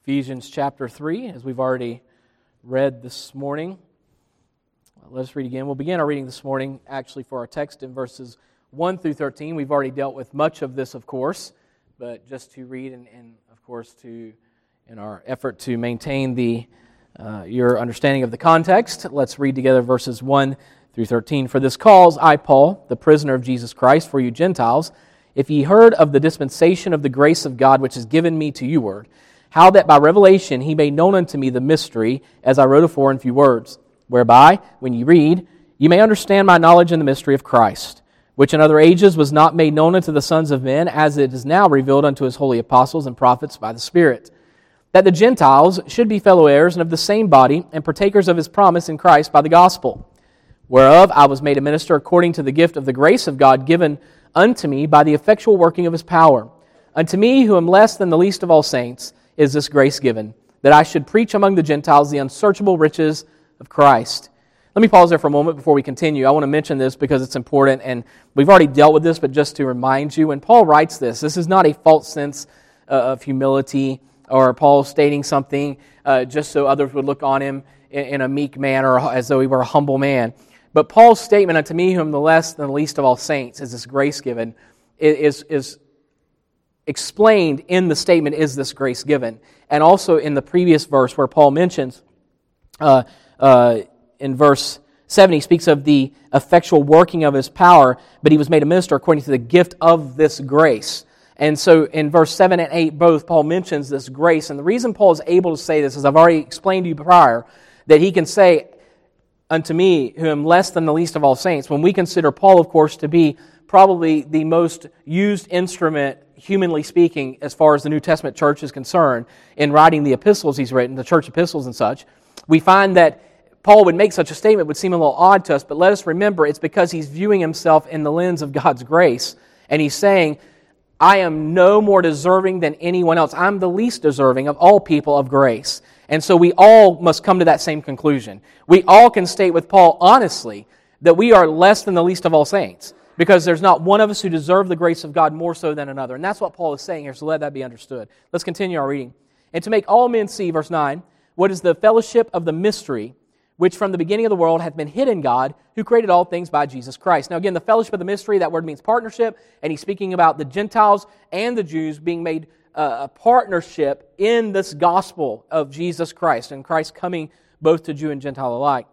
Ephesians chapter 3, as we've already read this morning. Let us read again. We'll begin our reading this morning, actually, for our text in verses 1 through 13. We've already dealt with much of this, of course, but just to read and of course, in our effort to maintain your understanding of the context, let's read together verses 1 through 13. For this cause, I, Paul, the prisoner of Jesus Christ, for you Gentiles, if ye heard of the dispensation of the grace of God which is given me to you ward, how that by revelation he made known unto me the mystery, as I wrote afore in few words, whereby, when ye read, ye may understand my knowledge in the mystery of Christ, which in other ages was not made known unto the sons of men, as it is now revealed unto his holy apostles and prophets by the Spirit, that the Gentiles should be fellow heirs and of the same body, and partakers of his promise in Christ by the gospel, whereof I was made a minister according to the gift of the grace of God given unto me by the effectual working of his power. Unto me, who am less than the least of all saints, is this grace given, that I should preach among the Gentiles the unsearchable riches of Christ. Let me pause there for a moment before we continue. I want to mention this because it's important, and we've already dealt with this, but just to remind you, when Paul writes this is not a false sense of humility or Paul stating something just so others would look on him in a meek manner or as though he were a humble man. But Paul's statement, unto me who am the less than the least of all saints, is this grace given, is explained in the statement, is this grace given. And also in the previous verse where Paul mentions, in verse 7, he speaks of the effectual working of his power, but he was made a minister according to the gift of this grace. And so in verse 7 and 8, both, Paul mentions this grace. And the reason Paul is able to say this, as I've already explained to you prior, that he can say, unto me, who am less than the least of all saints, when we consider Paul, of course, to be probably the most used instrument, humanly speaking, as far as the New Testament church is concerned, in writing the epistles he's written, the church epistles and such, we find that Paul would make such a statement would seem a little odd to us, but let us remember it's because he's viewing himself in the lens of God's grace, and he's saying, I am no more deserving than anyone else. I'm the least deserving of all people of grace. And so we all must come to that same conclusion. We all can state with Paul honestly that we are less than the least of all saints, because there's not one of us who deserve the grace of God more so than another. And that's what Paul is saying here, so let that be understood. Let's continue our reading. And to make all men see, verse 9, what is the fellowship of the mystery, which from the beginning of the world hath been hid in God, who created all things by Jesus Christ. Now again, the fellowship of the mystery, that word means partnership, and he's speaking about the Gentiles and the Jews being made a partnership in this gospel of Jesus Christ, and Christ coming both to Jew and Gentile alike.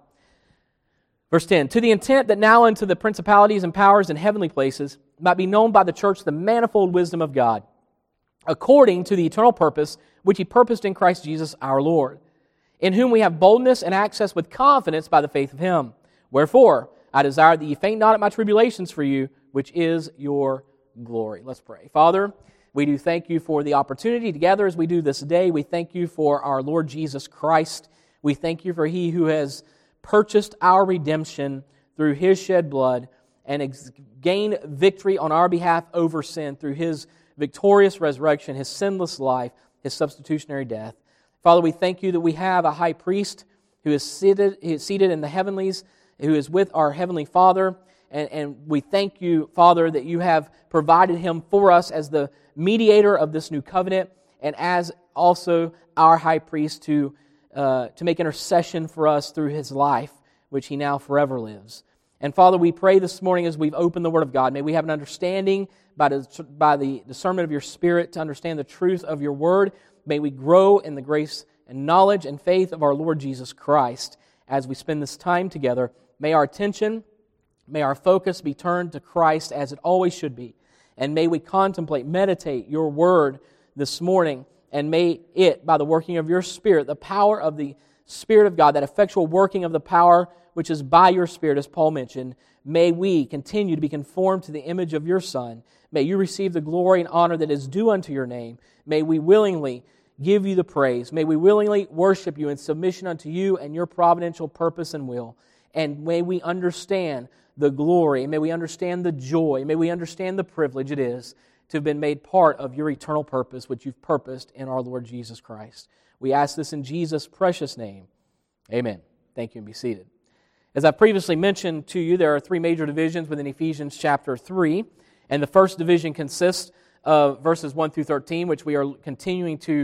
Verse 10, to the intent that now unto the principalities and powers in heavenly places might be known by the church the manifold wisdom of God, according to the eternal purpose which he purposed in Christ Jesus our Lord, in whom we have boldness and access with confidence by the faith of him. Wherefore, I desire that ye faint not at my tribulations for you, which is your glory. Let's pray. Father, we do thank you for the opportunity together as we do this day. We thank you for our Lord Jesus Christ. We thank you for he who has purchased our redemption through his shed blood and gained victory on our behalf over sin through his victorious resurrection, his sinless life, his substitutionary death. Father, we thank you that we have a high priest who is seated in the heavenlies, who is with our heavenly Father. And we thank you, Father, that you have provided him for us as the mediator of this new covenant and as also our high priest to make intercession for us through his life, which he now forever lives. And Father, we pray this morning as we've opened the Word of God, may we have an understanding by the discernment of your Spirit to understand the truth of your Word. May we grow in the grace and knowledge and faith of our Lord Jesus Christ as we spend this time together. May our attention, may our focus be turned to Christ as it always should be. And may we contemplate, meditate your Word this morning, and may it, by the working of your Spirit, the power of the Spirit of God, that effectual working of the power which is by your Spirit, as Paul mentioned, may we continue to be conformed to the image of your Son. May you receive the glory and honor that is due unto your name. May we willingly give you the praise. May we willingly worship you in submission unto you and your providential purpose and will. And may we understand the glory, may we understand the joy, may we understand the privilege it is to have been made part of your eternal purpose, which you've purposed in our Lord Jesus Christ. We ask this in Jesus' precious name. Amen. Thank you, and be seated. As I previously mentioned to you, there are three major divisions within Ephesians chapter 3, and the first division consists of verses 1 through 13, which we are continuing to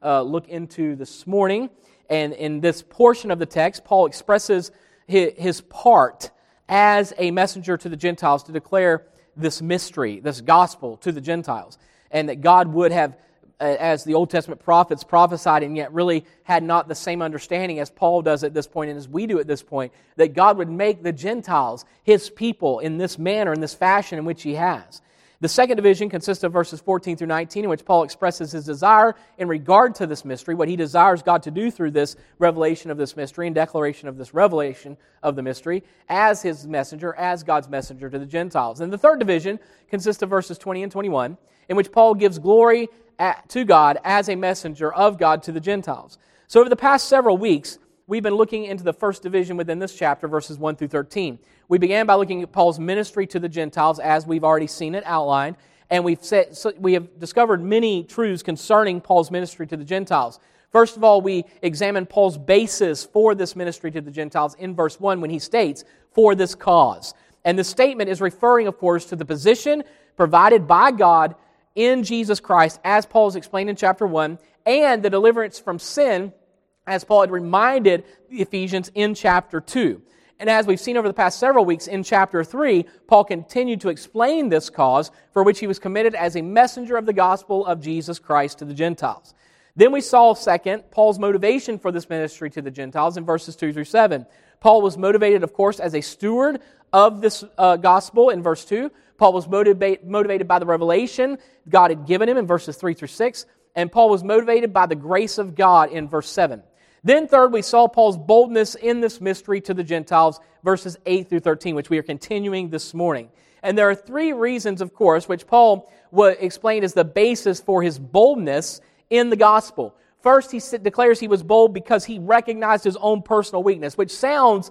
look into this morning. And in this portion of the text, Paul expresses his part as a messenger to the Gentiles to declare this mystery, this gospel to the Gentiles, and that God would have, as the Old Testament prophets prophesied, and yet really had not the same understanding as Paul does at this point and as we do at this point, that God would make the Gentiles His people in this manner, in this fashion in which He has. The second division consists of verses 14 through 19, in which Paul expresses his desire in regard to this mystery, what he desires God to do through this revelation of this mystery and declaration of this revelation of the mystery as his messenger, as God's messenger to the Gentiles. And the third division consists of verses 20 and 21, in which Paul gives glory to God as a messenger of God to the Gentiles. So over the past several weeks, we've been looking into the first division within this chapter, verses 1 through 13. We began by looking at Paul's ministry to the Gentiles, as we've already seen it outlined, and we have discovered many truths concerning Paul's ministry to the Gentiles. First of all, we examined Paul's basis for this ministry to the Gentiles in verse 1 when he states, "for this cause." And the statement is referring, of course, to the position provided by God in Jesus Christ, as Paul has explained in chapter 1, and the deliverance from sin, as Paul had reminded the Ephesians in chapter 2. And as we've seen over the past several weeks in chapter 3, Paul continued to explain this cause for which he was committed as a messenger of the gospel of Jesus Christ to the Gentiles. Then we saw, second, Paul's motivation for this ministry to the Gentiles in verses 2 through 7. Paul was motivated, of course, as a steward of this gospel in verse 2. Paul was motivated by the revelation God had given him in verses 3 through 6. And Paul was motivated by the grace of God in verse 7. Then third, we saw Paul's boldness in this mystery to the Gentiles, verses 8 through 13, which we are continuing this morning. And there are three reasons, of course, which Paul explained as the basis for his boldness in the gospel. First, he declares he was bold because he recognized his own personal weakness, which sounds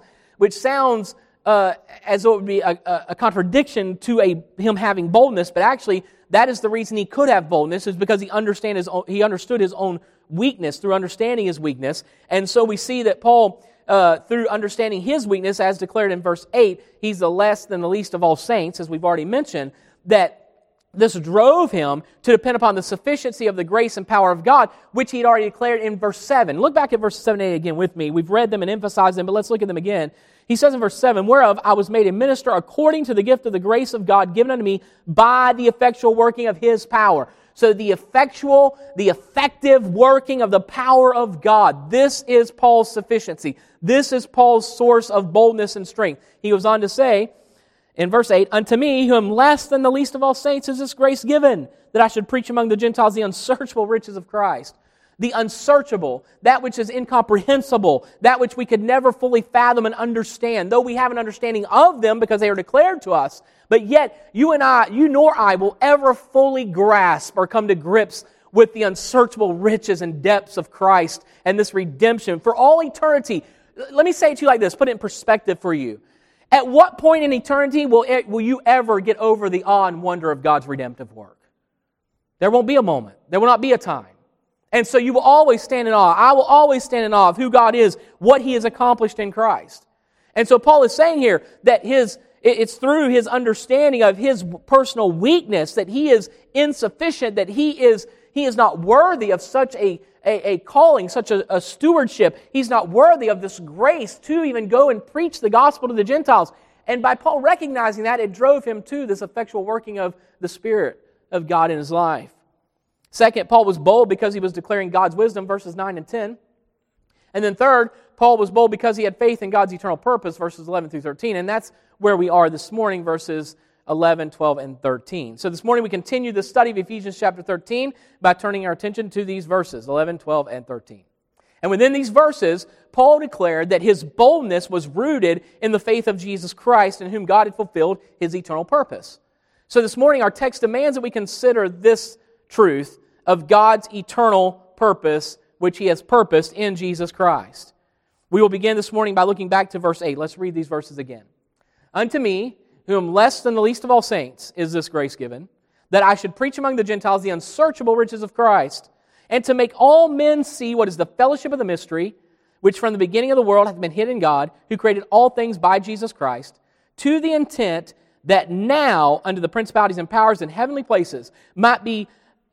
as though it would be a contradiction to him having boldness, but actually that is the reason he could have boldness, is because he understood his own weakness through understanding his weakness. And so we see that Paul, through understanding his weakness, as declared in verse 8, he's the less than the least of all saints, as we've already mentioned, that this drove him to depend upon the sufficiency of the grace and power of God, which he had already declared in verse 7. Look back at verses 7 and 8 again with me. We've read them and emphasized them, but let's look at them again. He says in verse 7, "Whereof I was made a minister according to the gift of the grace of God given unto me by the effectual working of His power." So the effective working of the power of God. This is Paul's sufficiency. This is Paul's source of boldness and strength. He goes on to say, in verse 8, "Unto me, who am less than the least of all saints, is this grace given, that I should preach among the Gentiles the unsearchable riches of Christ." The unsearchable, that which is incomprehensible, that which we could never fully fathom and understand, though we have an understanding of them because they are declared to us, but yet you nor I will ever fully grasp or come to grips with the unsearchable riches and depths of Christ and this redemption for all eternity. Let me say it to you like this, put it in perspective for you. At what point in eternity will you ever get over the awe and wonder of God's redemptive work? There won't be a moment. There will not be a time. And so you will always stand in awe. I will always stand in awe of who God is, what He has accomplished in Christ. And so Paul is saying here that it's through his understanding of his personal weakness that he is insufficient, that he is not worthy of such a calling, such a stewardship. He's not worthy of this grace to even go and preach the gospel to the Gentiles. And by Paul recognizing that, it drove him to this effectual working of the Spirit of God in his life. Second, Paul was bold because he was declaring God's wisdom, verses 9 and 10. And then third, Paul was bold because he had faith in God's eternal purpose, verses 11 through 13. And that's where we are this morning, verses 11, 12, and 13. So this morning we continue the study of Ephesians chapter 13 by turning our attention to these verses, 11, 12, and 13. And within these verses, Paul declared that his boldness was rooted in the faith of Jesus Christ, in whom God had fulfilled His eternal purpose. So this morning our text demands that we consider this truth of God's eternal purpose, which He has purposed in Jesus Christ. We will begin this morning by looking back to verse 8. Let's read these verses again. "Unto me, who am less than the least of all saints, is this grace given, that I should preach among the Gentiles the unsearchable riches of Christ, and to make all men see what is the fellowship of the mystery, which from the beginning of the world hath been hid in God, who created all things by Jesus Christ, to the intent that now, under the principalities and powers in heavenly places, might be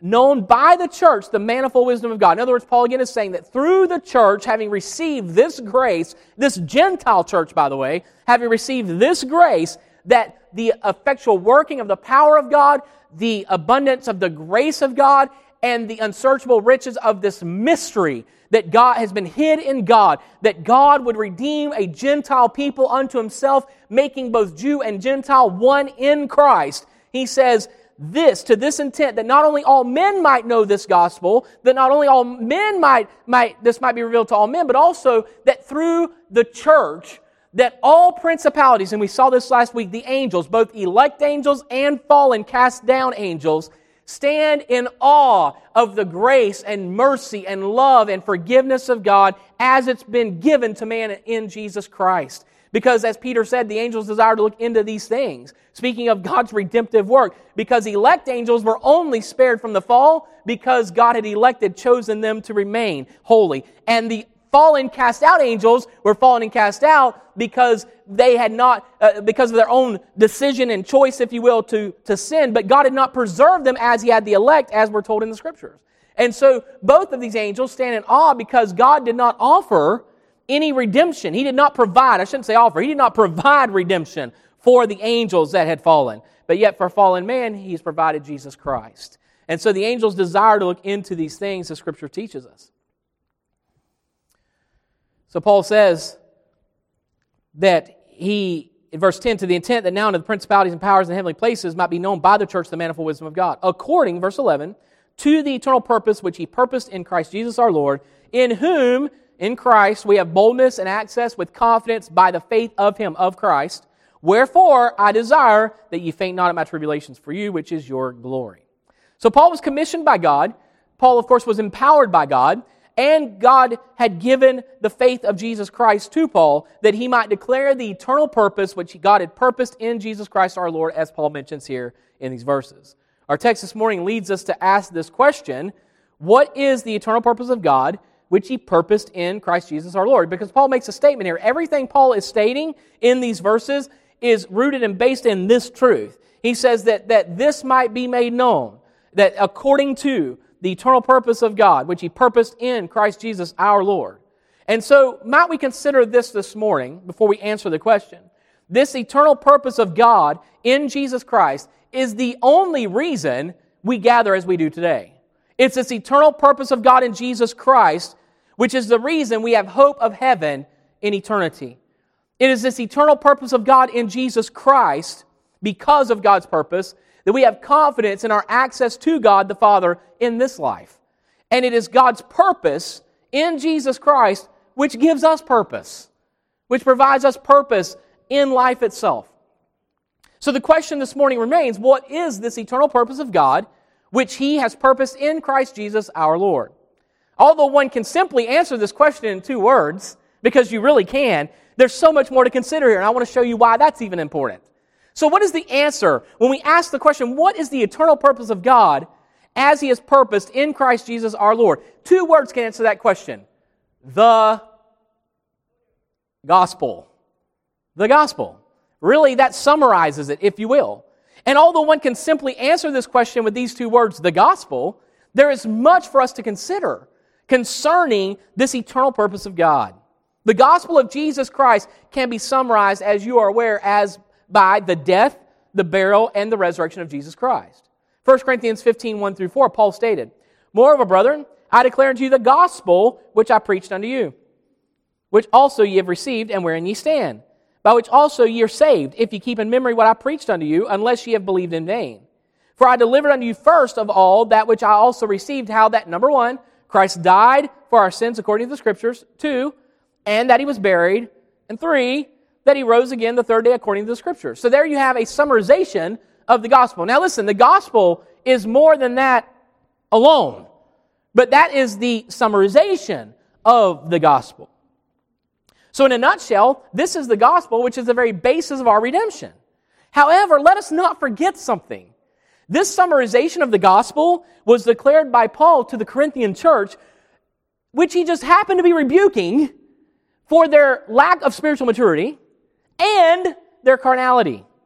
known by the church the manifold wisdom of God. In other words, Paul again is saying that through the church, having received this grace, this Gentile church, by the way, having received this grace, that the effectual working of the power of God, the abundance of the grace of God, and the unsearchable riches of this mystery that God has been hid in God, that God would redeem a Gentile people unto Himself, making both Jew and Gentile one in Christ. He says, to this intent, that not only all men might know this gospel, that not only all men this might be revealed to all men, but also that through the church, that all principalities, and we saw this last week, the angels, both elect angels and fallen cast down angels, stand in awe of the grace and mercy and love and forgiveness of God as it's been given to man in Jesus Christ. Because as Peter said, the angels desire to look into these things. Speaking of God's redemptive work, because elect angels were only spared from the fall because God had chosen them to remain holy. And the fallen cast out angels were fallen and cast out because they had not, because of their own decision and choice, if you will, to sin, but God had not preserved them as He had the elect, as we're told in the Scriptures. And so both of these angels stand in awe because God did not offer any redemption. He did not provide, I shouldn't say offer, He did not provide redemption for the angels that had fallen. But yet for fallen man, He's provided Jesus Christ. And so the angels desire to look into these things as Scripture teaches us. So Paul says that in verse 10, to the intent that now unto the principalities and powers in heavenly places might be known by the church the manifold wisdom of God, according, verse 11, to the eternal purpose which He purposed in Christ Jesus our Lord, in whom, in Christ, we have boldness and access with confidence by the faith of Him, of Christ. Wherefore, I desire that ye faint not at my tribulations for you, which is your glory. So Paul was commissioned by God. Paul, of course, was empowered by God. And God had given the faith of Jesus Christ to Paul that he might declare the eternal purpose which God had purposed in Jesus Christ our Lord, as Paul mentions here in these verses. Our text this morning leads us to ask this question: what is the eternal purpose of God which He purposed in Christ Jesus our Lord? Because Paul makes a statement here. Everything Paul is stating in these verses is rooted and based in this truth. He says that this might be made known, that according to the eternal purpose of God, which He purposed in Christ Jesus our Lord. And so, might we consider this morning, before we answer the question. This eternal purpose of God in Jesus Christ is the only reason we gather as we do today. It's this eternal purpose of God in Jesus Christ, which is the reason we have hope of heaven in eternity. It is this eternal purpose of God in Jesus Christ, because of God's purpose, that we have confidence in our access to God the Father in this life. And it is God's purpose in Jesus Christ which gives us purpose, which provides us purpose in life itself. So the question this morning remains, what is this eternal purpose of God which He has purposed in Christ Jesus our Lord? Although one can simply answer this question in 2 words, because you really can, there's so much more to consider here, and I want to show you why that's even important. So what is the answer when we ask the question, what is the eternal purpose of God as He has purposed in Christ Jesus our Lord? 2 words can answer that question. The gospel. The gospel. Really, that summarizes it, if you will. And although one can simply answer this question with these 2 words, the gospel, there is much for us to consider concerning this eternal purpose of God. The gospel of Jesus Christ can be summarized, as you are aware, as by the death, the burial, and the resurrection of Jesus Christ. 1 Corinthians 15, 1 through 4, Paul stated, Moreover, brethren, I declare unto you the gospel which I preached unto you, which also ye have received, and wherein ye stand, by which also ye are saved, if ye keep in memory what I preached unto you, unless ye have believed in vain. For I delivered unto you first of all that which I also received, how that, number 1, Christ died for our sins according to the Scriptures, 2, and that He was buried, and 3, that He rose again the 3rd day according to the Scriptures. So there you have a summarization of the gospel. Now listen, the gospel is more than that alone, but that is the summarization of the gospel. So in a nutshell, this is the gospel, which is the very basis of our redemption. However, let us not forget something. This summarization of the gospel was declared by Paul to the Corinthian church, which he just happened to be rebuking for their lack of spiritual maturity and their carnality.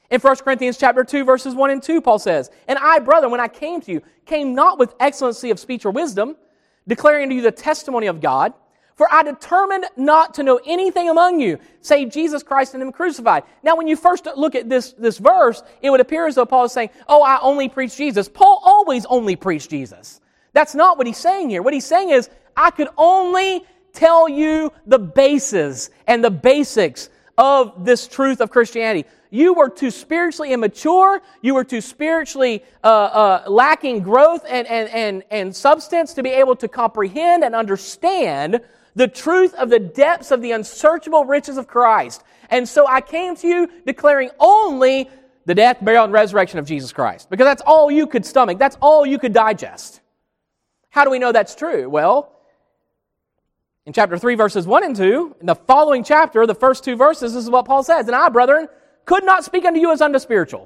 In 1 Corinthians chapter 2, verses 1 and 2, Paul says, "And I, brethren, when I came to you, came not with excellency of speech or wisdom, declaring to you the testimony of God. For I determined not to know anything among you, save Jesus Christ and Him crucified." Now, when you first look at this verse, it would appear as though Paul is saying, "Oh, I only preach Jesus." Paul always only preached Jesus. That's not what he's saying here. What he's saying is, I could only tell you the bases and the basics of this truth of Christianity. You were too spiritually immature. You were too spiritually lacking growth and substance to be able to comprehend and understand the truth of the depths of the unsearchable riches of Christ. And so I came to you declaring only the death, burial, and resurrection of Jesus Christ. Because that's all you could stomach. That's all you could digest. How do we know that's true? Well, in chapter 3, verses 1 and 2, in the following chapter, the first two verses, this is what Paul says, "And I, brethren, could not speak unto you as unto spiritual,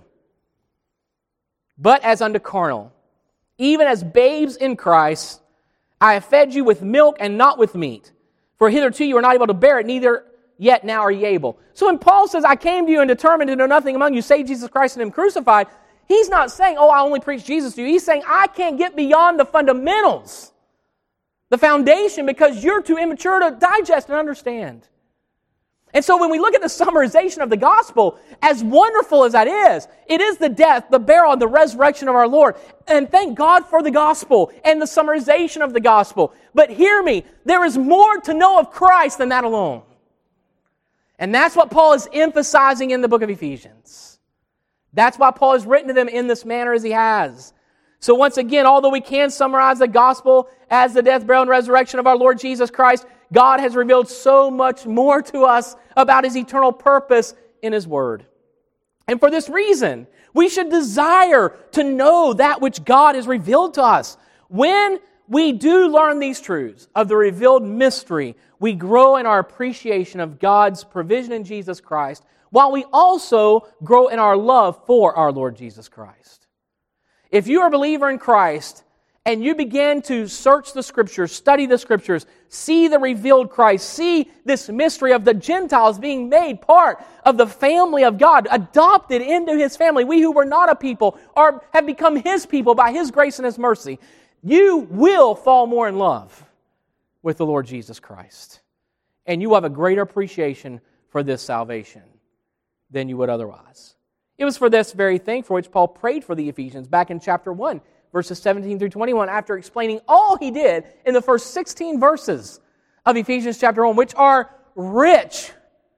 but as unto carnal, even as babes in Christ. I have fed you with milk and not with meat. For hitherto you were not able to bear it, neither yet now are ye able." So when Paul says, "I came to you and determined to know nothing among you, save Jesus Christ and Him crucified," he's not saying, "Oh, I only preach Jesus to you." He's saying, "I can't get beyond the fundamentals, the foundation, because you're too immature to digest and understand." And so when we look at the summarization of the gospel, as wonderful as that is, it is the death, the burial, and the resurrection of our Lord. And thank God for the gospel and the summarization of the gospel. But hear me, there is more to know of Christ than that alone. And that's what Paul is emphasizing in the book of Ephesians. That's why Paul has written to them in this manner as he has. So once again, although we can summarize the gospel as the death, burial, and resurrection of our Lord Jesus Christ, God has revealed so much more to us about His eternal purpose in His Word. And for this reason, we should desire to know that which God has revealed to us. When we do learn these truths of the revealed mystery, we grow in our appreciation of God's provision in Jesus Christ, while we also grow in our love for our Lord Jesus Christ. If you are a believer in Christ, and you begin to search the Scriptures, study the Scriptures, see the revealed Christ, see this mystery of the Gentiles being made part of the family of God, adopted into His family, we who were not a people have become His people by His grace and His mercy, you will fall more in love with the Lord Jesus Christ. And you will have a greater appreciation for this salvation than you would otherwise. It was for this very thing for which Paul prayed for the Ephesians back in chapter 1. Verses 17 through 21, after explaining all he did in the first 16 verses of Ephesians chapter 1, which are rich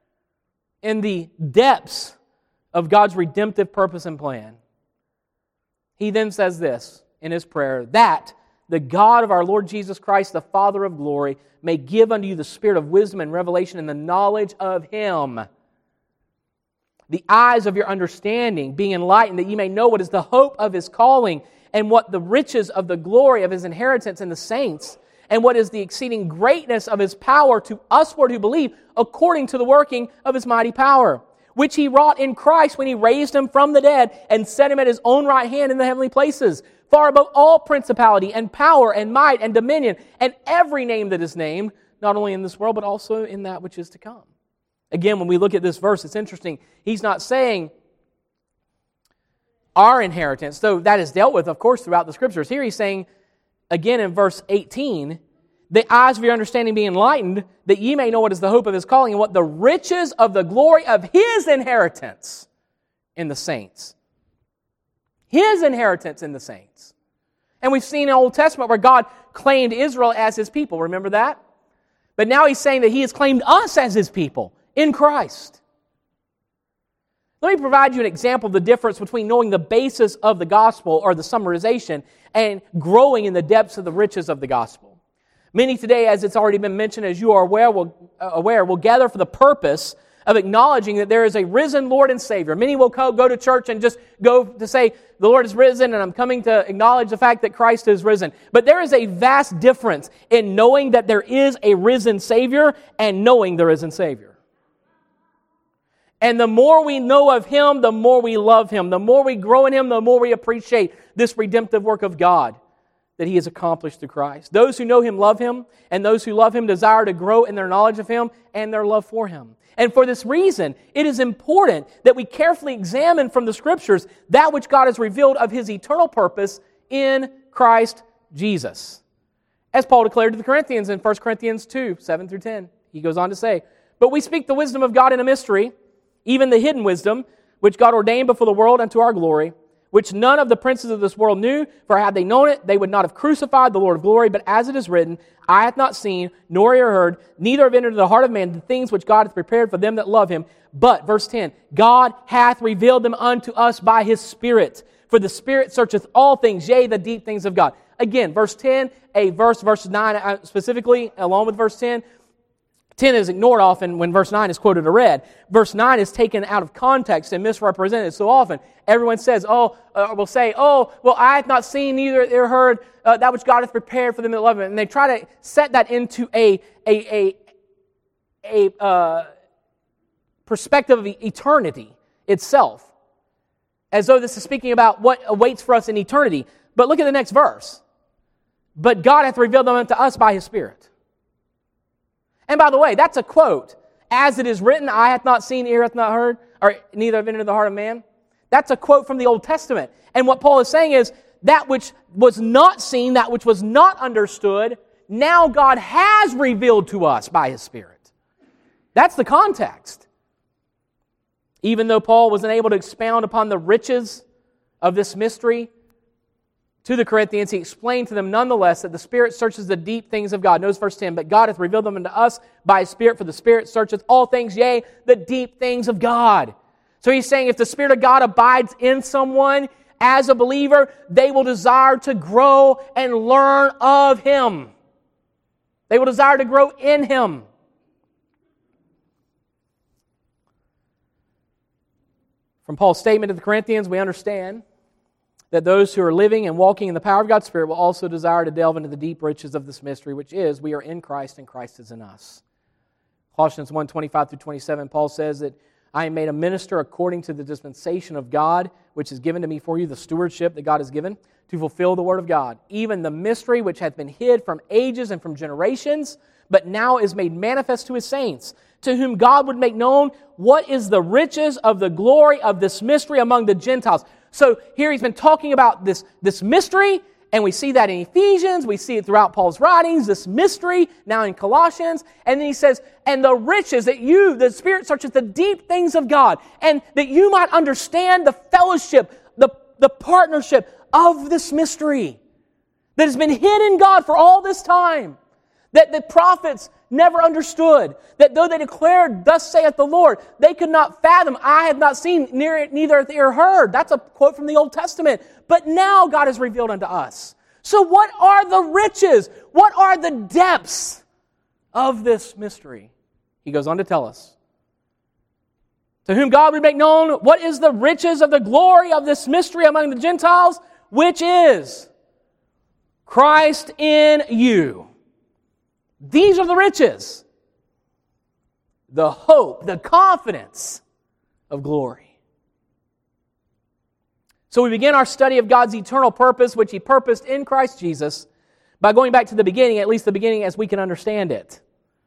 in the depths of God's redemptive purpose and plan. He then says this in his prayer, "That the God of our Lord Jesus Christ, the Father of glory, may give unto you the spirit of wisdom and revelation in the knowledge of Him, the eyes of your understanding being enlightened, that ye may know what is the hope of His calling, and what the riches of the glory of His inheritance in the saints, and what is the exceeding greatness of His power to usward who believe, according to the working of His mighty power, which He wrought in Christ when He raised Him from the dead and set Him at His own right hand in the heavenly places, far above all principality and power and might and dominion, and every name that is named, not only in this world, but also in that which is to come." Again, when we look at this verse, it's interesting. He's not saying our inheritance, though that is dealt with, of course, throughout the Scriptures. Here he's saying, again in verse 18, "The eyes of your understanding be enlightened, that ye may know what is the hope of His calling, and what the riches of the glory of His inheritance in the saints." His inheritance in the saints. And we've seen in the Old Testament where God claimed Israel as His people. Remember that? But now He's saying that He has claimed us as His people in Christ. Let me provide you an example of the difference between knowing the basis of the gospel, or the summarization, and growing in the depths of the riches of the gospel. Many today, as it's already been mentioned, as you are aware, will gather for the purpose of acknowledging that there is a risen Lord and Savior. Many will go to church and just go to say, "The Lord is risen, and I'm coming to acknowledge the fact that Christ is risen." But there is a vast difference in knowing that there is a risen Savior and knowing the risen Savior. And the more we know of Him, the more we love Him. The more we grow in Him, the more we appreciate this redemptive work of God that He has accomplished through Christ. Those who know Him love Him, and those who love Him desire to grow in their knowledge of Him and their love for Him. And for this reason, it is important that we carefully examine from the Scriptures that which God has revealed of His eternal purpose in Christ Jesus. As Paul declared to the Corinthians in 1 Corinthians 2, 7 through 10, he goes on to say, "But we speak the wisdom of God in a mystery, even the hidden wisdom, which God ordained before the world unto our glory, which none of the princes of this world knew, for had they known it, they would not have crucified the Lord of glory. But as it is written, eye hath not seen, nor ear heard, neither have entered into the heart of man the things which God hath prepared for them that love Him. But," verse 10, "God hath revealed them unto us by His Spirit. For the Spirit searcheth all things, yea, the deep things of God." Again, verse 10, verse 9 specifically, along with verse 10, 10 is ignored often when verse 9 is quoted or read. Verse 9 is taken out of context and misrepresented so often. Everyone says, will say, well, I have not seen, neither ear heard that which God hath prepared for them that love Him. And they try to set that into a perspective of eternity itself, as though this is speaking about what awaits for us in eternity. But look at the next verse. "But God hath revealed them unto us by His Spirit." And by the way, that's a quote. "As it is written, eye hath not seen, ear hath not heard, or neither have entered into the heart of man." That's a quote from the Old Testament. And what Paul is saying is, that which was not seen, that which was not understood, now God has revealed to us by His Spirit. That's the context. Even though Paul was unable to expound upon the riches of this mystery to the Corinthians, he explained to them nonetheless that the Spirit searches the deep things of God. Notice verse 10, "But God hath revealed them unto us by His Spirit, for the Spirit searcheth all things, yea, the deep things of God." So he's saying if the Spirit of God abides in someone as a believer, they will desire to grow and learn of Him. They will desire to grow in Him. From Paul's statement to the Corinthians, we understand that those who are living and walking in the power of God's Spirit will also desire to delve into the deep riches of this mystery, which is we are in Christ and Christ is in us. Colossians 1, 25 through 27, Paul says that I am made a minister according to the dispensation of God, which is given to me for you, the stewardship that God has given, to fulfill the word of God, even the mystery which hath been hid from ages and from generations, but now is made manifest to His saints, to whom God would make known what is the riches of the glory of this mystery among the Gentiles. So here he's been talking about this mystery, and we see that in Ephesians, we see it throughout Paul's writings, this mystery, now in Colossians, and then he says, and the riches that you, the Spirit searches the deep things of God, and that you might understand the fellowship, the partnership of this mystery that has been hid in God for all this time, that the prophets never understood, that though they declared, "Thus saith the Lord," they could not fathom. "Eye have not seen, neither hath ear heard." That's a quote from the Old Testament. But now God has revealed unto us. So what are the riches? What are the depths of this mystery? He goes on to tell us. To whom God would make known what is the riches of the glory of this mystery among the Gentiles, which is Christ in you. These are the riches, the hope, the confidence of glory. So we begin our study of God's eternal purpose, which He purposed in Christ Jesus, by going back to the beginning, at least the beginning as we can understand it.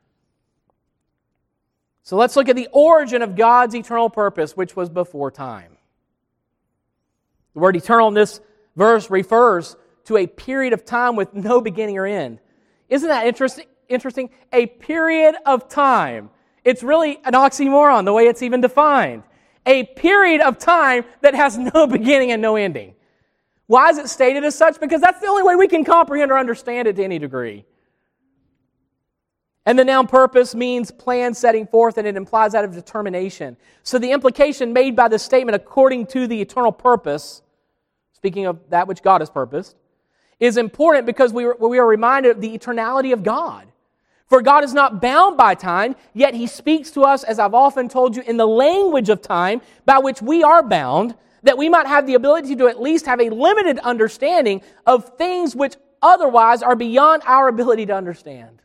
So let's look at the origin of God's eternal purpose, which was before time. The word eternal in this verse refers to a period of time with no beginning or end. Isn't that interesting? A period of time. It's really an oxymoron, the way it's even defined. A period of time that has no beginning and no ending. Why is it stated as such? Because that's the only way we can comprehend or understand it to any degree. And the noun purpose means plan setting forth, and it implies that of determination. So the implication made by this statement, according to the eternal purpose, speaking of that which God has purposed, is important because we are reminded of the eternality of God. For God is not bound by time, yet He speaks to us, as I've often told you, in the language of time by which we are bound, that we might have the ability to at least have a limited understanding of things which otherwise are beyond our ability to understand.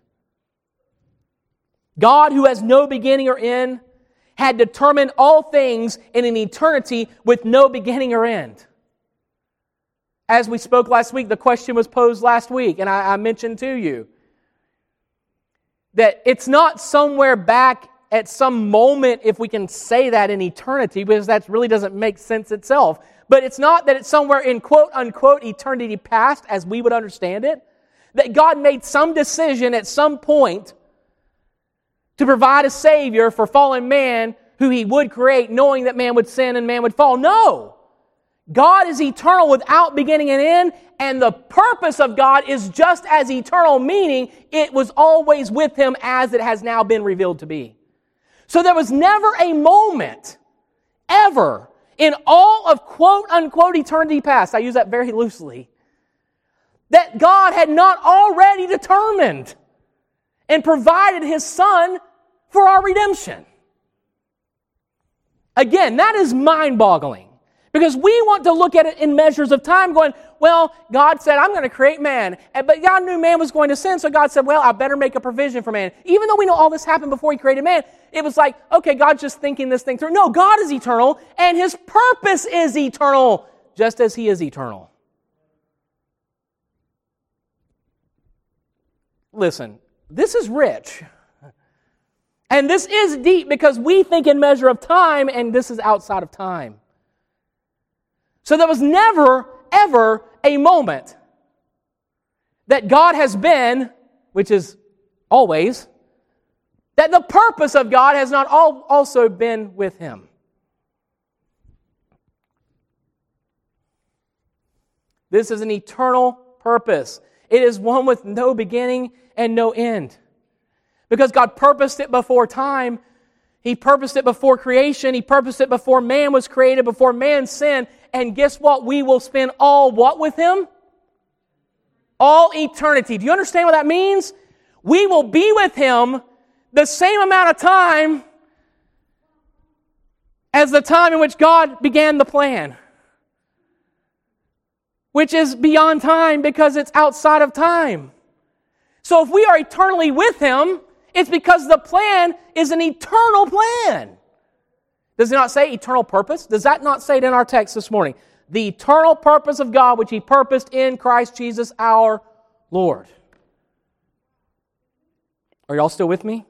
God, who has no beginning or end, had determined all things in an eternity with no beginning or end. As we spoke last week, the question was posed last week, and I mentioned to you that it's not somewhere back at some moment, if we can say that, in eternity, because that really doesn't make sense itself. But it's not that it's somewhere in quote-unquote eternity past, as we would understand it, that God made some decision at some point to provide a Savior for fallen man who He would create, knowing that man would sin and man would fall. No! God is eternal without beginning and end, and the purpose of God is just as eternal, meaning it was always with Him as it has now been revealed to be. So there was never a moment, ever, in all of quote-unquote eternity past, I use that very loosely, that God had not already determined and provided His Son for our redemption. Again, that is mind-boggling. Because we want to look at it in measures of time going, well, God said, I'm going to create man. But God knew man was going to sin, so God said, well, I better make a provision for man. Even though we know all this happened before He created man, it was like, okay, God's just thinking this thing through. No, God is eternal, and His purpose is eternal, just as He is eternal. Listen, this is rich. And this is deep because we think in measure of time, and this is outside of time. So there was never, ever a moment that God has been, which is always, that the purpose of God has not also been with Him. This is an eternal purpose. It is one with no beginning and no end. Because God purposed it before time. He purposed it before creation. He purposed it before man was created, before man sinned. And guess what? We will spend all what with Him? All eternity. Do you understand what that means? We will be with Him the same amount of time as the time in which God began the plan. Which is beyond time because it's outside of time. So if we are eternally with Him, it's because the plan is an eternal plan. Does it not say eternal purpose? Does that not say it in our text this morning? The eternal purpose of God, which He purposed in Christ Jesus our Lord. Are y'all still with me?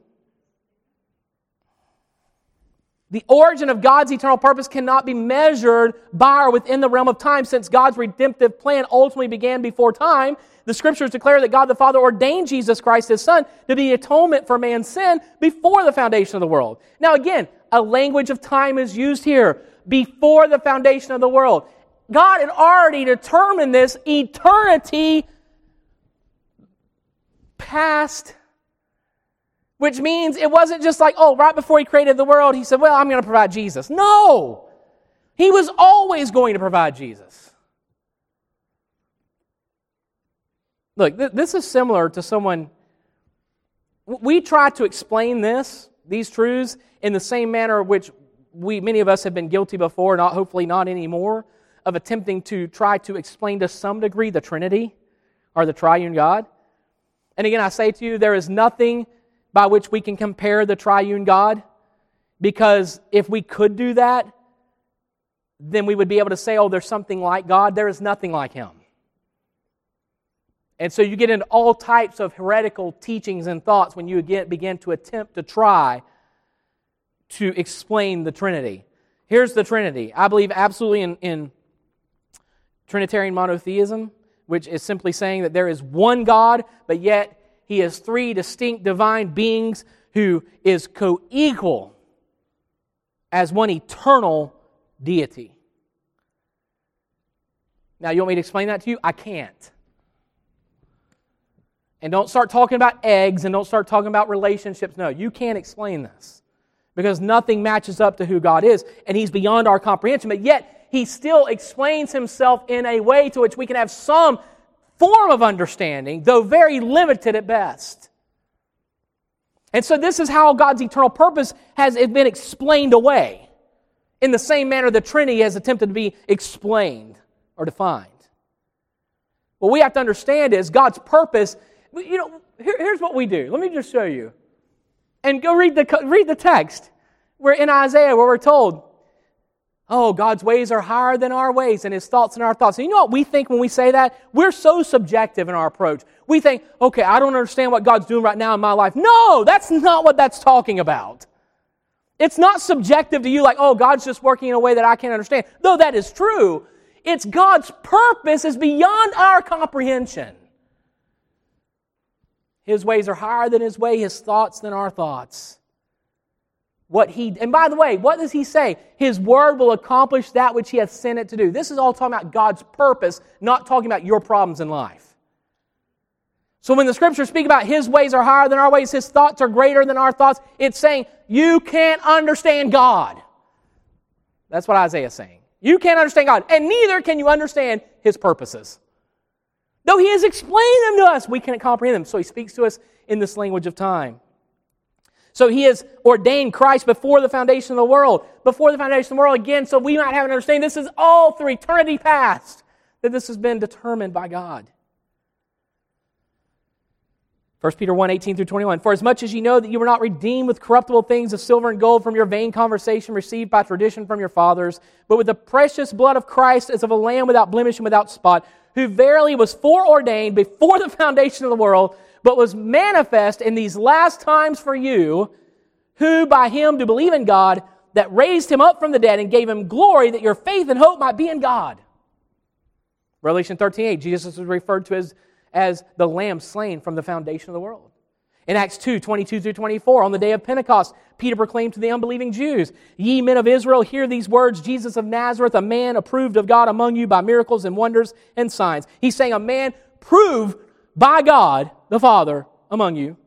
The origin of God's eternal purpose cannot be measured by or within the realm of time, since God's redemptive plan ultimately began before time. The Scriptures declare that God the Father ordained Jesus Christ, His Son, to be atonement for man's sin before the foundation of the world. Now again, a language of time is used here. Before the foundation of the world. God had already determined this eternity past. Which means it wasn't just like, oh, right before He created the world, He said, well, I'm going to provide Jesus. No! He was always going to provide Jesus. Look, this is similar to someone... We try to explain these truths, in the same manner which many of us have been guilty before, hopefully not anymore, of attempting to try to explain to some degree the Trinity or the Triune God. And again, I say to you, there is nothing by which we can compare the Triune God, because if we could do that, then we would be able to say, oh, there's something like God. There is nothing like Him. And so you get into all types of heretical teachings and thoughts when you begin to attempt to try to explain the Trinity. Here's the Trinity. I believe absolutely in Trinitarian monotheism, which is simply saying that there is one God, but yet He is three distinct divine beings who is co-equal as one eternal deity. Now, you want me to explain that to you? I can't. And don't start talking about eggs and don't start talking about relationships. No, you can't explain this. Because nothing matches up to who God is. And He's beyond our comprehension. But yet, He still explains Himself in a way to which we can have some form of understanding, though very limited at best. And so this is how God's eternal purpose has been explained away. In the same manner the Trinity has attempted to be explained or defined. What we have to understand is God's purpose. Here's what we do. Let me just show you. And go read the text. We're in Isaiah where we're told, Oh, God's ways are higher than our ways and His thoughts than our thoughts. And you know what we think when we say that? We're so subjective in our approach. We think, okay, I don't understand what God's doing right now in my life. No, that's not what that's talking about. It's not subjective to you like, oh, God's just working in a way that I can't understand. Though that is true, it's God's purpose is beyond our comprehension. His ways are higher than His way, His thoughts than our thoughts. And by the way, what does He say? His word will accomplish that which He hath sent it to do. This is all talking about God's purpose, not talking about your problems in life. So when the Scriptures speak about His ways are higher than our ways, His thoughts are greater than our thoughts, it's saying you can't understand God. That's what Isaiah is saying. You can't understand God, and neither can you understand His purposes. Though He has explained them to us, we can't comprehend them. So He speaks to us in this language of time. So He has ordained Christ before the foundation of the world. Before the foundation of the world, again, so we might have an understanding. This is all through eternity past that this has been determined by God. 1 Peter 1, 18 through 21. For as much as ye know that you were not redeemed with corruptible things of silver and gold from your vain conversation received by tradition from your fathers, but with the precious blood of Christ as of a lamb without blemish and without spot, who verily was foreordained before the foundation of the world, but was manifest in these last times for you, who by Him do believe in God, that raised Him up from the dead and gave Him glory, that your faith and hope might be in God. Revelation 13:8, Jesus is referred to as the Lamb slain from the foundation of the world. In Acts 2, 22 through 24, on the day of Pentecost, Peter proclaimed to the unbelieving Jews, Ye men of Israel, hear these words, Jesus of Nazareth, a man approved of God among you by miracles and wonders and signs. He's saying a man proved by God the Father among you.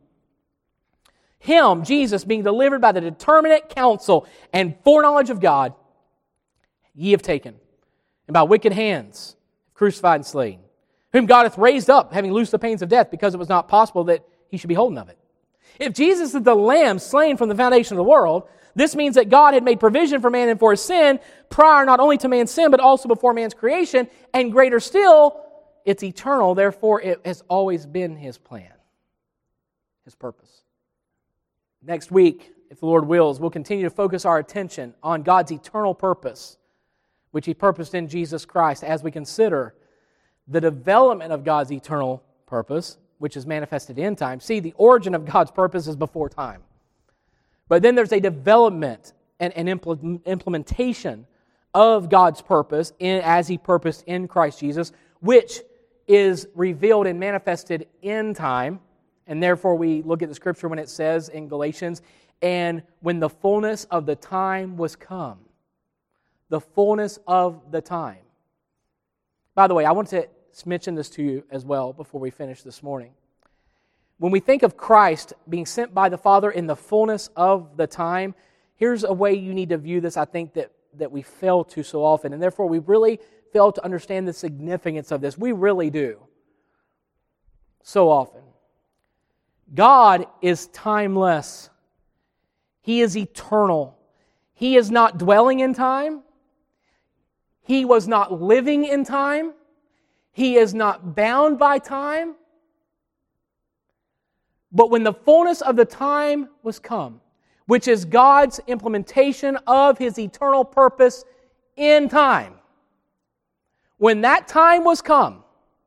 Him, Jesus, being delivered by the determinate counsel and foreknowledge of God, ye have taken, and by wicked hands crucified and slain, whom God hath raised up, having loosed the pains of death, because it was not possible that He should be holden of it. If Jesus is the Lamb slain from the foundation of the world, this means that God had made provision for man and for his sin, prior not only to man's sin, but also before man's creation, and greater still, it's eternal, therefore it has always been His plan, His purpose. Next week, if the Lord wills, we'll continue to focus our attention on God's eternal purpose, which He purposed in Jesus Christ, as we consider the development of God's eternal purpose, which is manifested in time. See, the origin of God's purpose is before time. But then there's a development and an implementation of God's purpose as He purposed in Christ Jesus, which is revealed and manifested in time. And therefore we look at the Scripture when it says in Galatians, and when the fullness of the time was come. The fullness of the time. By the way, I want to mention this to you as well before we finish this morning. When we think of Christ being sent by the Father in the fullness of the time, here's a way you need to view this, I think, that we fail to so often, and therefore we really fail to understand the significance of this. We really do. So often. God is timeless. He is eternal. He is not dwelling in time. He was not living in time. He is not bound by time. But when the fullness of the time was come, which is God's implementation of His eternal purpose in time, when that time was come,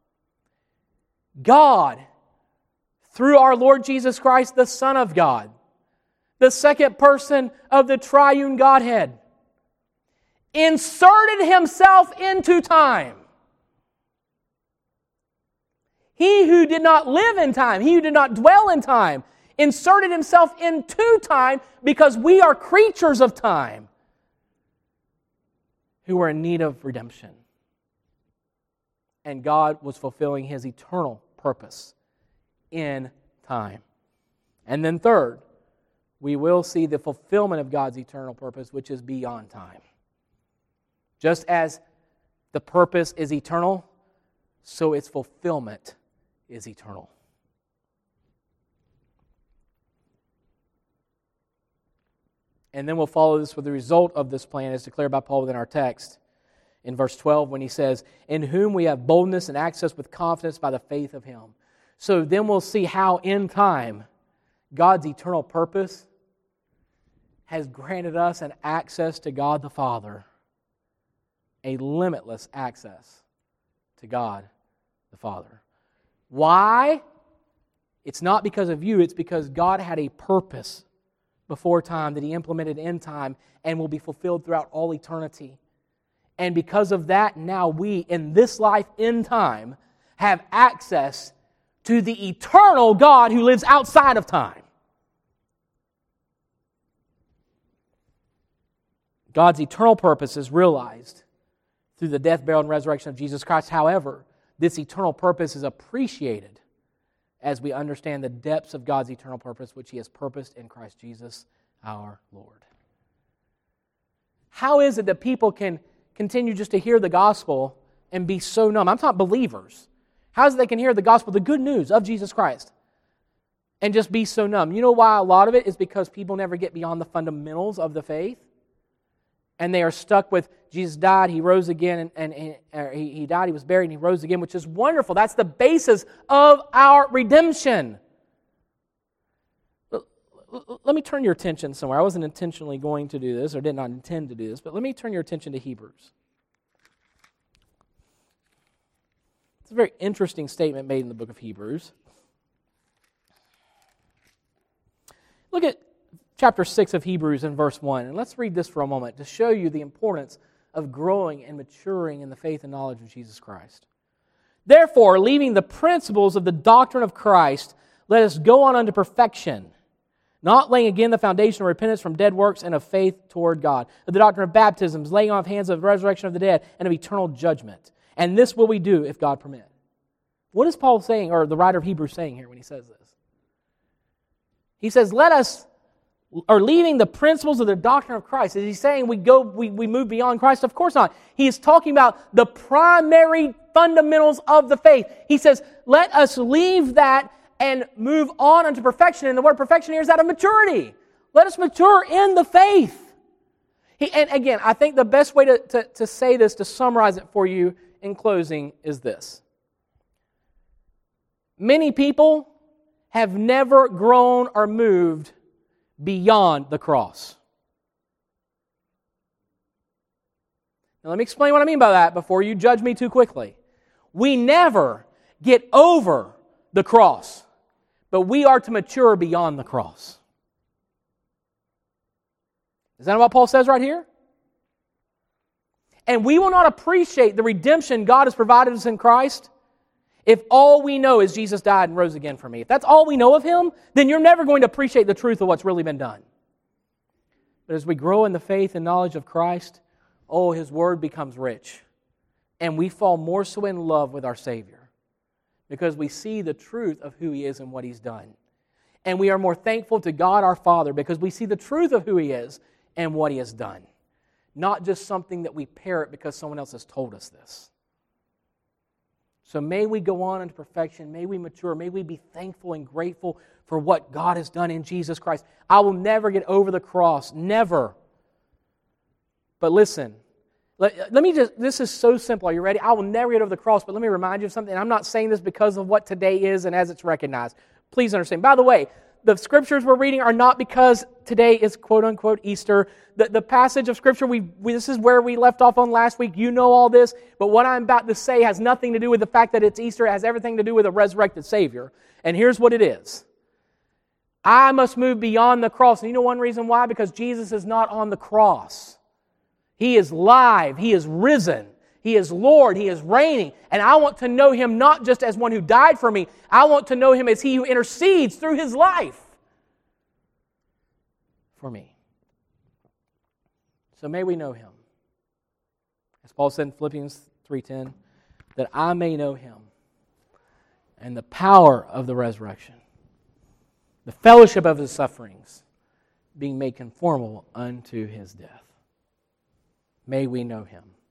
God, through our Lord Jesus Christ, the Son of God, the second person of the triune Godhead, inserted Himself into time. He who did not live in time, He who did not dwell in time, inserted Himself into time because we are creatures of time who are in need of redemption. And God was fulfilling His eternal purpose in time. And then third, we will see the fulfillment of God's eternal purpose, which is beyond time. Just as the purpose is eternal, so its fulfillment is eternal. And then we'll follow this with the result of this plan as declared by Paul within our text in verse 12 when he says, in whom we have boldness and access with confidence by the faith of Him. So then we'll see how in time God's eternal purpose has granted us an access to God the Father a limitless access to God the Father. Why? It's not because of you, it's because God had a purpose before time that He implemented in time and will be fulfilled throughout all eternity. And because of that, now we, in this life, in time, have access to the eternal God who lives outside of time. God's eternal purpose is realized through the death, burial, and resurrection of Jesus Christ. However, this eternal purpose is appreciated as we understand the depths of God's eternal purpose, which He has purposed in Christ Jesus our Lord. How is it that people can continue just to hear the gospel and be so numb? I'm talking believers. How is it they can hear the gospel, the good news of Jesus Christ, and just be so numb? You know why a lot of it is because people never get beyond the fundamentals of the faith. And they are stuck with Jesus died, He rose again, and He died, He was buried, and He rose again, which is wonderful. That's the basis of our redemption. Let me turn your attention somewhere. I wasn't intentionally going to do this, or did not intend to do this, but let me turn your attention to Hebrews. It's a very interesting statement made in the book of Hebrews. Look at chapter 6 of Hebrews and verse 1. And let's read this for a moment to show you the importance of growing and maturing in the faith and knowledge of Jesus Christ. Therefore, leaving the principles of the doctrine of Christ, let us go on unto perfection, not laying again the foundation of repentance from dead works and of faith toward God, of the doctrine of baptisms, laying on of hands of the resurrection of the dead, and of eternal judgment. And this will we do if God permit. What is Paul saying, or the writer of Hebrews saying here when he says this? He says, leaving the principles of the doctrine of Christ. Is he saying we move beyond Christ? Of course not. He is talking about the primary fundamentals of the faith. He says, let us leave that and move on unto perfection. And the word perfection here is that of maturity. Let us mature in the faith. And again, I think the best way to say this, to summarize it for you in closing, is this. Many people have never grown or moved beyond the cross. Now let me explain what I mean by that before you judge me too quickly. We never get over the cross, but we are to mature beyond the cross. Is that what Paul says right here? And we will not appreciate the redemption God has provided us in Christ if all we know is Jesus died and rose again for me. If that's all we know of Him, then you're never going to appreciate the truth of what's really been done. But as we grow in the faith and knowledge of Christ, His Word becomes rich. And we fall more so in love with our Savior because we see the truth of who He is and what He's done. And we are more thankful to God our Father because we see the truth of who He is and what He has done. Not just something that we parrot because someone else has told us this. So may we go on into perfection. May we mature. May we be thankful and grateful for what God has done in Jesus Christ. I will never get over the cross. Never. But listen, let me just, this is so simple. Are you ready? I will never get over the cross, but let me remind you of something. I'm not saying this because of what today is and as it's recognized. Please understand. By the way, the scriptures we're reading are not because today is quote-unquote Easter. The passage of Scripture, this is where we left off on last week. You know all this. But what I'm about to say has nothing to do with the fact that it's Easter. It has everything to do with a resurrected Savior. And here's what it is. I must move beyond the cross. And you know one reason why? Because Jesus is not on the cross. He is live. He is risen. He is Lord. He is reigning. And I want to know Him not just as one who died for me. I want to know Him as He who intercedes through His life for me. So may we know Him. As Paul said in Philippians 3:10, that I may know Him and the power of the resurrection, the fellowship of His sufferings, being made conformable unto His death. May we know Him.